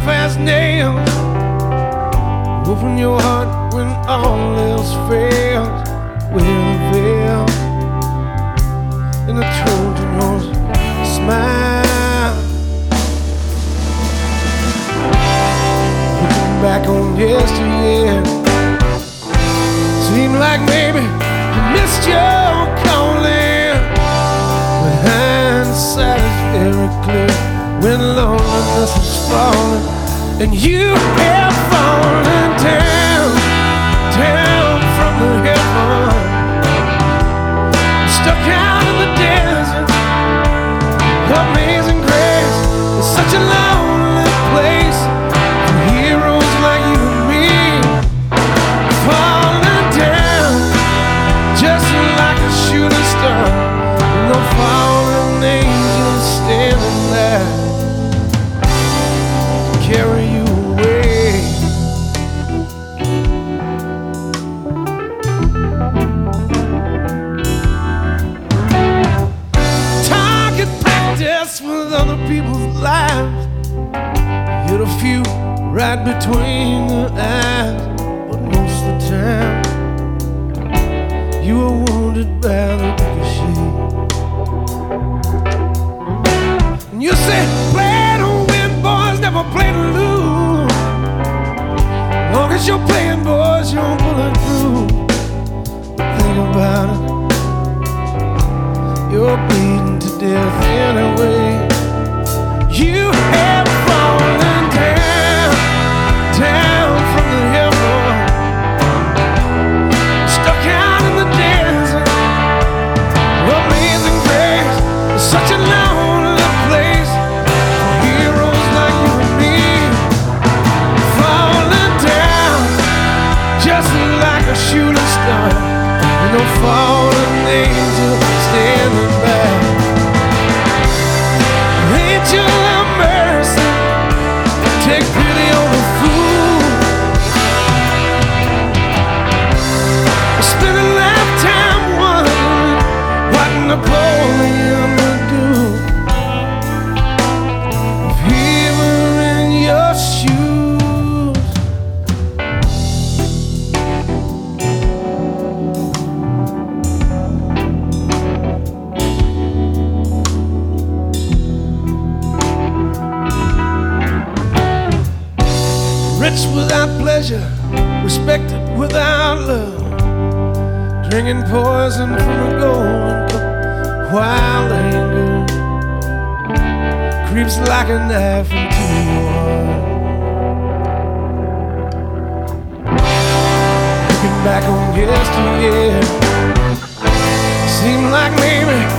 tough as nails. Open your heart when all else fails. Wear the veil and the Trojan horse smile. Looking back on yesteryear, seemed like maybe you missed your calling. But hindsight is very clear when loneliness is falling, and you have fallen down, down from the heaven, stuck out in the desert. Amazing grace is such a lonely place for heroes like you and me. Falling down just like a shooting star, with no fallen angels standing there to carry you away. Target practice with other people's lives. Hit a few right between the eyes, but most of the time you were wounded by the ricochet. And you say, play to win, boys, never play to lose. Long as you're playing, boys, you're pulling through. But think about it, you're beaten to death anyway. You have fallen down, down from the heaven, stuck out in the desert. Amazing grace is such a lonely place for heroes like you and me. Falling down just like a shooting star, with no fallen angel standing back. Angel of mercy, take pity on the fool. Spend a lifetime wondering what Napoleon would do if he were in your shoes. Rich without pleasure, respected without love, drinking poison from a golden cup. Wild anger creeps like a knife into your heart. Looking back on yesteryear, seemed like maybe